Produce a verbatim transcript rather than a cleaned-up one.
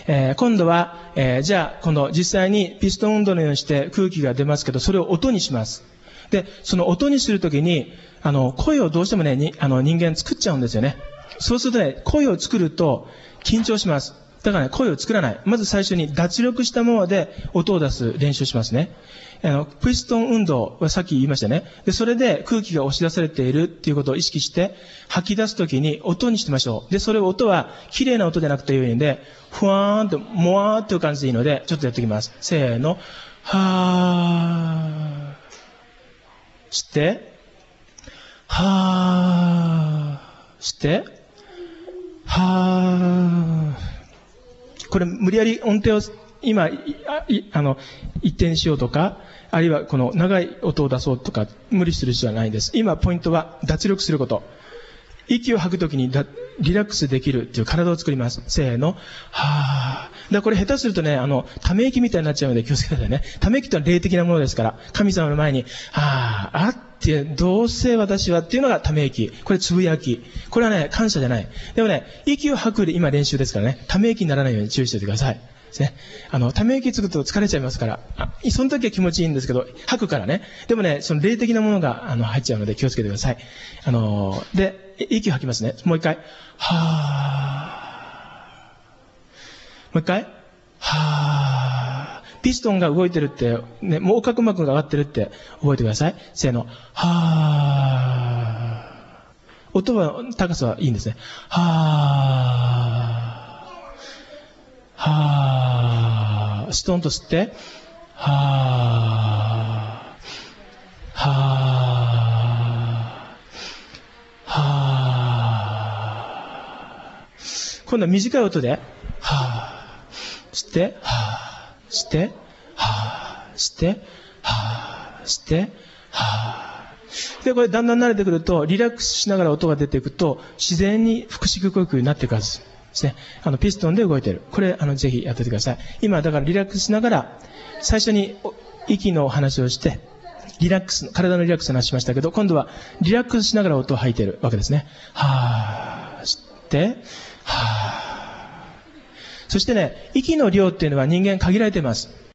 えー、今度は、えー、じゃあ、今度実際にピストン運動のようにして空気が出ますけど、それを音にします。で、その音にするときに、あの、声をどうしてもね、にあの人間作っちゃうんですよね。そうするとね、声を作ると緊張します。だからね、声を作らない。まず最初に脱力したままで音を出す練習をしますね。あの、ピストン運動はさっき言いましたね。で、それで空気が押し出されているっていうことを意識して吐き出すときに音にしてみましょう。で、それを音は綺麗な音でなくていいので、ふわーんと、もわーっていう感じでいいので、ちょっとやっていきます。せーの。はー。して、はー。して、はー。これ無理やり音程を今、あの、一定にしようとか、あるいはこの長い音を出そうとか、無理する必要はないんです。今、ポイントは脱力すること。息を吐くときにリラックスできるっていう体を作ります。せーの。はー。だからこれ下手するとね、あの、ため息みたいになっちゃうので気をつけてくださいね。ため息ってのは霊的なものですから、神様の前に、はー、あって、どうせ私はっていうのがため息。これつぶやき。これはね、感謝じゃない。でもね、息を吐くで今練習ですからね、ため息にならないように注意しておいてください。ですね。あの、ため息つくと疲れちゃいますから、あ、その時は気持ちいいんですけど、吐くからね。でもね、その霊的なものが、あの、入っちゃうので気をつけてください。あの、で、息を吐きますね。もう一回。はー。もう一回。はー。ピストンが動いてるって、ね、横隔膜が上がってるって覚えてください。せーの。はー。音は、高さはいいんですね。はー。はー。ストンと吸って。はー。はー。はー。今度は短い音で。はー。吸って。はー。吸って。はー。吸って。はー。吸って。はー。で、これだんだん慣れてくると、リラックスしながら音が出ていくと、自然に腹式呼吸になっていくはず。ですね。あの、ピストンで動いている。これ、あの、ぜひやっててください。今、だからリラックスしながら、最初に息の話をして、リラックス、体のリラックスの話しましたけど、今度はリラックスしながら音を吐いているわけですね。はー、吸って、はー。そしてね、息の量っていうのは人間限られています。